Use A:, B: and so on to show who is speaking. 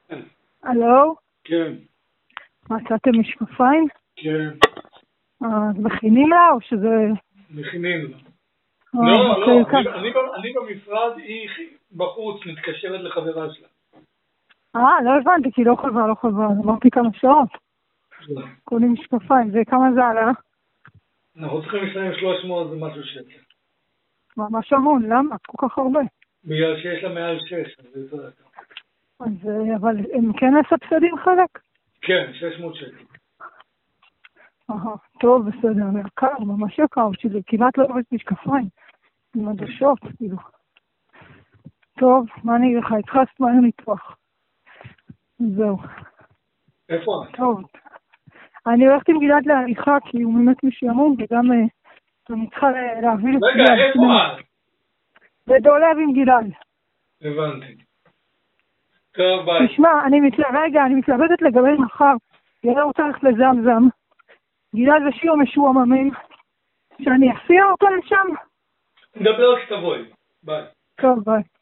A: הלו?
B: כן.
A: מצאתם משקפיים?
B: כן.
A: אז מכינים לה או שזה...
B: מכינים לה.
A: אוקיי,
B: אני במשרד, היא בחוץ, מתקשרת לחברה שלה.
A: לא הבנתי, כי לא חזרה. אמרתי כמה שעות. קונים משקפיים, וכמה זה עלה?
B: אנחנו צריכים לשלם 300 ומשהו שקל.
A: ממש המון, למה? כל כך הרבה.
B: בגלל שיש לה מעל 6, אז זה יותר יקר.
A: אבל הם כן מסבסדים חלק?
B: כן, 600 שקל.
A: טוב, בסדר, יקר, ממש יקר, שזה כמעט לא אוהבת משקפיים. עם עדשות, כאילו. טוב, מה אני אגיד לך? התחסת מהר ניתוח. זהו.
B: איפה את?
A: טוב. אני הולכת עם גלעד להליכה, כי הוא באמת משעמום, וגם אני צריכה להביא את גלעד.
B: רגע, איפה את?
A: בדולב עם גלעד.
B: הבנתי. טוב, ביי.
A: תשמע, אני מתלבטת לגבי מחר. גלעד רוצה ללכת לזמזם. גלעד ושיר משועממים. שאני אסיע אותו לשם?
B: נדבר כשתבואי. ביי.
A: טוב, ביי.